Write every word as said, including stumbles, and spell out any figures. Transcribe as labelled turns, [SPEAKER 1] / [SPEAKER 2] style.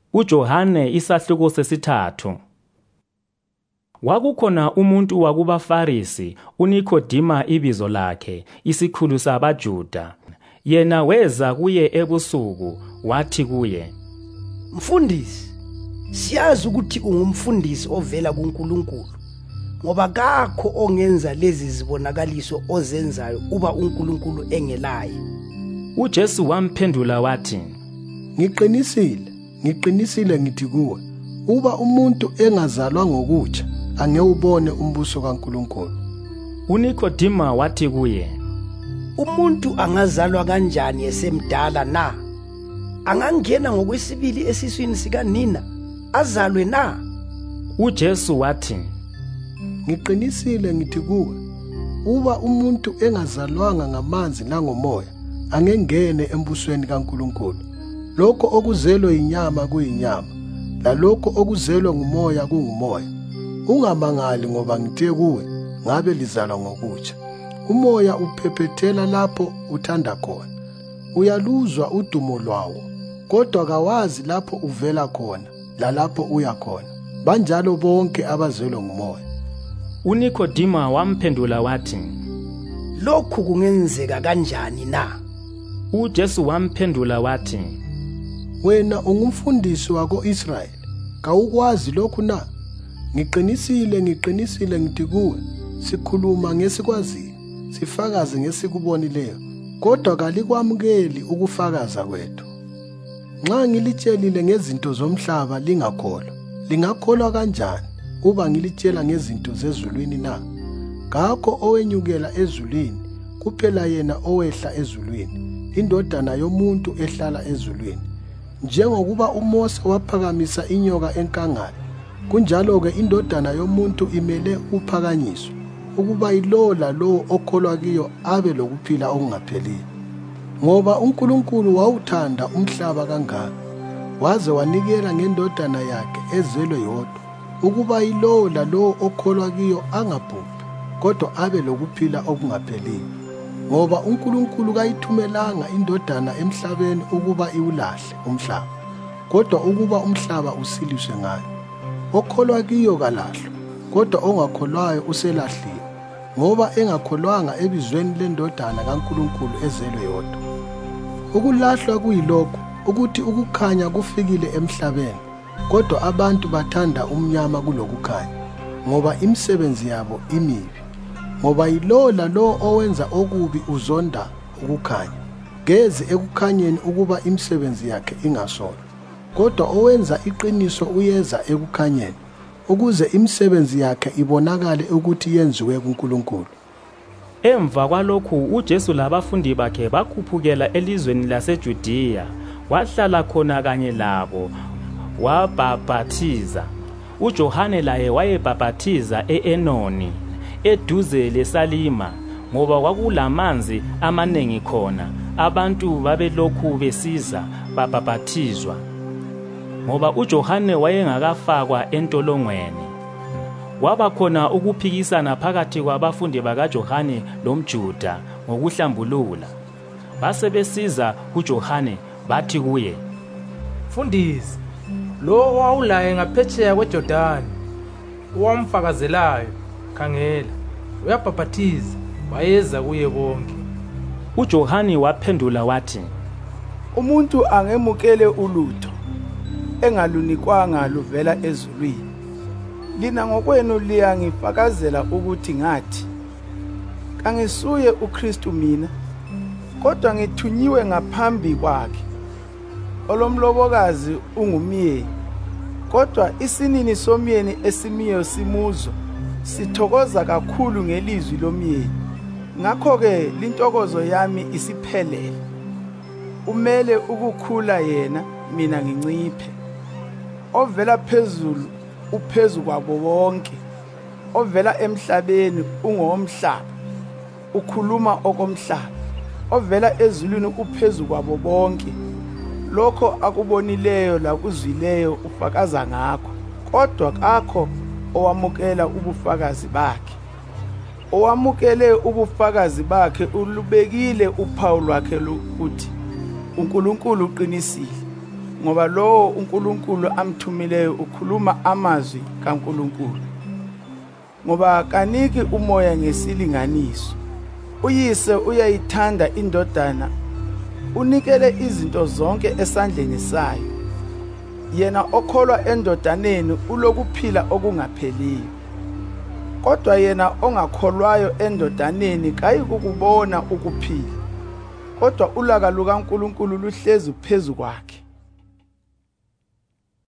[SPEAKER 1] uJohane isahluko sesithathu. Wakukhona umuntu wakubaFarisi uNikodima ibizo lakhe, isikhulu sabaJuda. Yena weza kuye ebusuku wathi kuye,
[SPEAKER 2] "Mfundisi, siyazi ukuthi ungumfundisi ovela kuNkulunkulu, ngoba kakho ongenza lezi zibonakaliso ozenzayo uba uNkulunkulu engelaye."
[SPEAKER 1] uJesu wamphendula wathi,
[SPEAKER 3] "Ngiqinisile, ngiqinisile ngithi kuwe, uba umuntu engazalwa ngokutsha angewubone umbuso kaNkulunkulu."
[SPEAKER 1] uNikodima wathi kuye,
[SPEAKER 2] "Umuntu angazalwa kanjani esemdala na? Angangena ngokwesibili esiswini sikanina azalwe na?"
[SPEAKER 1] uJesu wathi,
[SPEAKER 3] "Ngiqinisile ngithi kuwe, uba umuntu engazalwanga ngamanzi nangomoya angengene embusweni kaNkulunkulu. Lokho okuzelwe inyama kuyinyama, lalokho okuzelwe ngumoya kungumoya. Ungamangali ngoba ngithe kuwe, ngabe lizalwa ngokutsha. Umoya uphephethela lapho uthanda khona, uyaluzwa udumo lwawo, kodwa kawazi lapho uvela khona lalapho uya khona. Banjalo bonke abazelwe ngumoya."
[SPEAKER 1] uNikodima wamphendula wathi,
[SPEAKER 2] "Lokhu kungenzeka kanjani na?"
[SPEAKER 1] uJesu wamphendula wathi,
[SPEAKER 3] "Wena ungumfundisi wako-Israyeli, kawukwazi lokhu na? Ngiqinisile, ngiqinisile ngithi kuwe, sikhuluma ngesikwaziyo, sifakaze ngesikubonileyo, kodwa kalikwamukeli ukufakaza kwethu. Nxa ngilitshelile ngezinto zomhlaba lingakholwa, lingakholwa kanjani uba ngilitshela ngezinto zezulwini na? Ngakho owenyukela ezulwini kuphela yena owehla ezulwini, indodana yomuntu ehlala ezulwini. Njengokuba uMose waphakamisa inyoka enkangala, kunjalo-ke indodana yomuntu imele uphakanyiswa, ukuba yilowo lalowo okholwa kiyo abe lokuphila okungapheliyo. Ngoba uNkulunkulu wawuthanda umhlaba kangaka, waze wanikela ngendodana yakhe ezelwe yodwa, ukuba yilowo lalowo okholwa kiyo angabhubhi, kodwa abe lokuphila okungapheliyo. Ngoba uNkulunkulu kayithumelanga indodana emhlabeni ukuba iwulahle umhlaba, kodwa ukuba umhlaba usiliswe ngayo. Okholwa kiyo kalahlwa, kodwa ongakholwayo uselahliwe, ngoba engakholwanga ebizweni lendodana kaNkulunkulu ezelwe yodwa. Ukulahlwa kuyilokhu ukuthi ukukhanya kufikile emhlabeni, kodwa abantu bathanda umnyama kulokukhanya, ngoba imisebenzi yabo imibi. Ngoba yilowo lalowo owenza okubi uzonda ukukhanya, geze ekukhanyeni ukuba imisebenzi yakhe ingasolwa. Kodwa owenza iqiniso uyeza ekukhanyeni, ukuze imisebenzi yakhe ibonakale ukuthi yenziwe kuNkulunkulu."
[SPEAKER 1] Emva kwalokhu uJesu labafundi bakhe bakhuphukela elizweni laseJudiya, wahlala khona kanye labo, wabhaphathiza. uJohane laye wayebhaphathiza e-Enoni, eduze leSalima, ngoba kwakulamanzi amanengi khona. Abantu babelokhu besiza babhaphathizwa, ngoba uJohane wayengakafakwa entolongweni. Kwabakhona ukuphikisana phakathi kwabafundi bakaJohane lomJuda ngokuhlambulula. Basebesiza kuJohane bathi kuye,
[SPEAKER 4] "Mfundisi, lo owawulaye ngaphetsheya kweJordani, owamfakazelayo, khangela, uyabhaphathiza, wayeza kuye bonke."
[SPEAKER 1] uJohane waphendula wathi,
[SPEAKER 5] "Umuntu angemukele ulutho engalunikwanga luvela ezulwini. Lina ngokwenu liyangifakazela ukuthi ngathi, kangisuye uKristu mina, kodwa ngithunyiwe ngaphambi kwakhe. Olomlobokazi ungumyeni, kodwa isinini somyeni esimiyo simuzwa, sithokoza kakhulu ngelizwi lomyeni. Ngakho-ke lintokozo yami isiphelele. Umele ukukhula yena, mina nginciphe. Ovela phezulu uphezu kwabo bonke, ovela emhlabeni ungowomhlaba, ukhuluma okomhlaba. Ovela ezulwini uphezu kwabo bonke, lokho akubonileyo lakuzwileyo ufakaza ngakho, kodwa kakho owamukela ubufakazi bakhe. Owamukele ubufakazi bakhe ulubekile uphawu lwakhe lukuthi uNkulunkulu uqinisile. ngoba lowo uNkulunkulu amthumileyo ukhuluma amazwi kaNkulunkulu. Ngoba kaniki umoya ngesilinganiso. Uyise uyayithanda indodana, unikele izinto zonke esandleni sayo. Yena okholwa endodaneni ulokuphila okungapheliyo. Kodwa yena ongakholwayo endodaneni kayikukubona ukuphila. Kodwa ulaka lukaNkulunkulu luhlezi phezu kwakhe.